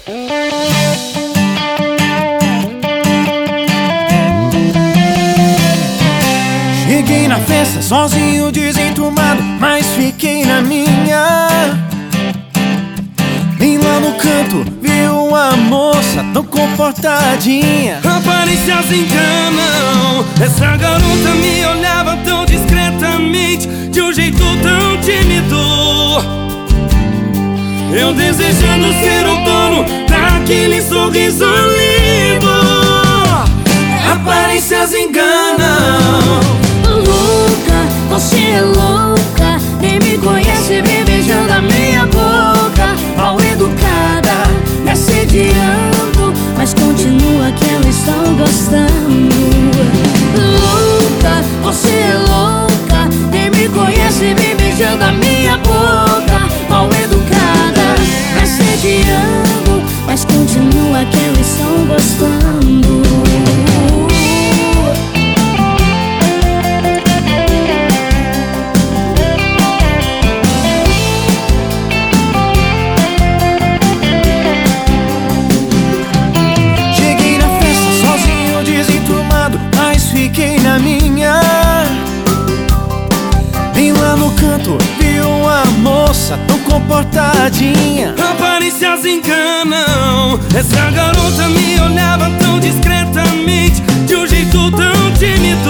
Cheguei na festa sozinho, desenturmado, mas fiquei na minha. Bem lá no canto vi uma moça tão comportadinha. Aparências enganam. Essa garota me olhava tão discretamente, de um jeito tão tímido. Eu desejando ser o dono daquele sorriso lindo. Aparências enganam. Louca, você é louca, nem me conhece, vem beijando a minha boca. Mal educada, me assediando, mas continua que elas estão gostando. Louca, você é louca, nem me conhece, vem beijando a minha boca. Mal educada, me assediando, mas continua que elas estão gostando. Fiquei na minha. Bem lá no canto vi uma moça tão comportadinha. Aparências enganam. Essa garota me olhava tão discretamente, de um jeito tão tímido.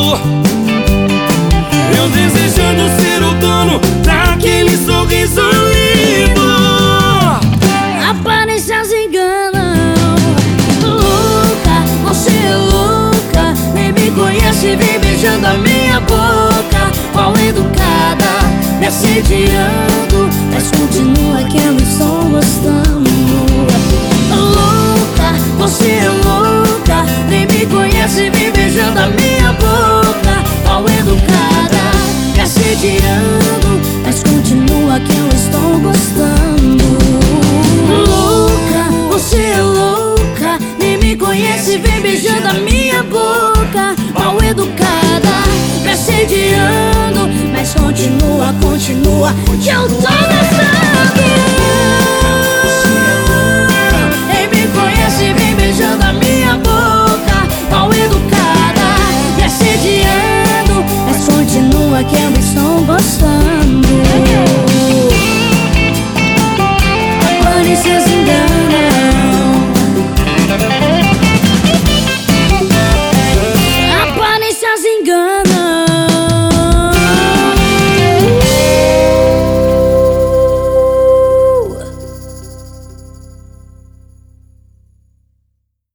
Eu desejando ser o dono daquele sorriso lindo. Aparências enganam. Louca, você é louca, nem me conhece, vem beijando a minha boca. Mal educada, me assediando, mas continua que elas estão gostando. Louca, você é louca, nem me conhece, vem beijando a minha boca. Mal educada, me assediando, mas continua que elas estão gostando. Louca, você é louca, nem me conhece, vem beijando a minha boca. Mal educada, me assediando, mas continua que eu tô gostando. Nem me conhece, vem beijando a minha boca. Mal educada, me assediando, mas continua que elas estão gostando. Aparências